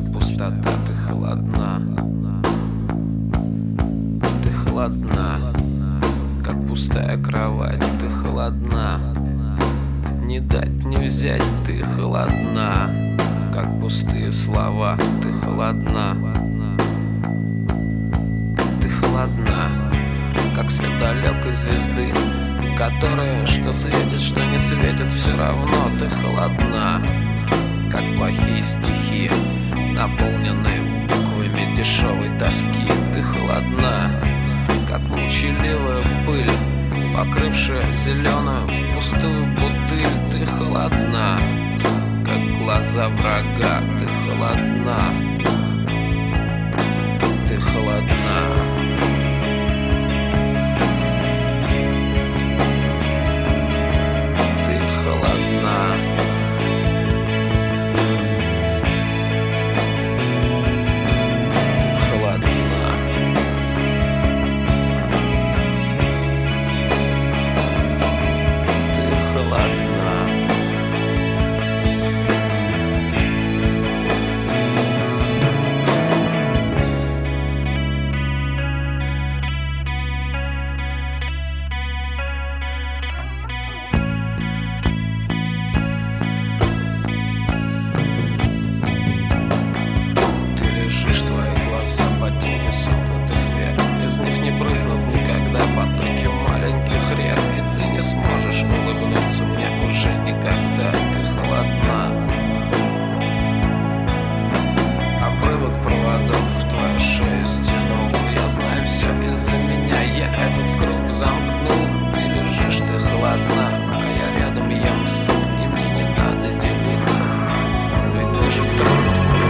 пустота, ты холодна. Ты холодна, как пустая кровать, ты холодна. Не дать, не взять, ты холодна, как пустые слова, ты холодна. Ты холодна, как свет далекой звезды, которая что светит, что не светит, все равно ты холодна. Как плохие стихи, наполненные буквами дешевой тоски, ты холодна. Как молчаливая пыль, покрывшая зеленую пустую бутыль, ты холодна. Как глаза врага, ты холодна. Ты холодна. Сможешь улыбнуться мне уже никогда, ты холодна. Обрывок проводов в твою шею стянул. Я знаю все из-за меня, я этот круг замкнул. Ты лежишь, ты холодна, а я рядом ем суп, и мне не надо делиться, ведь ты же труд.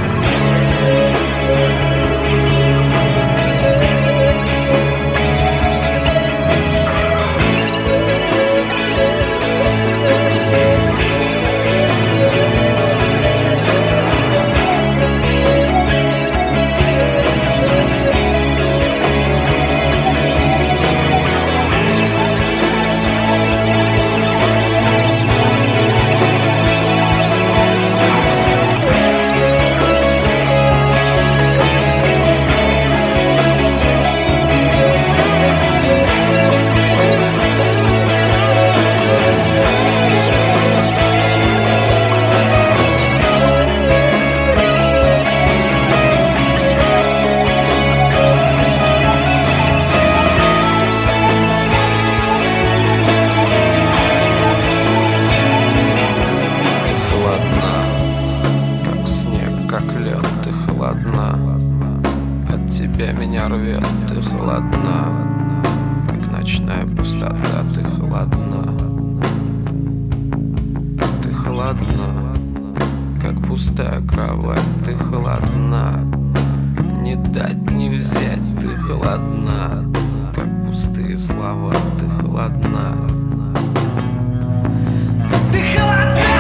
Ты холодна, от тебя меня рвет, ты холодна, как ночная пустота, ты холодна. Ты холодна, как пустая кровать, ты холодна. Не дать, не взять, ты холодна, как пустые слова, ты холодна. Ты холодна.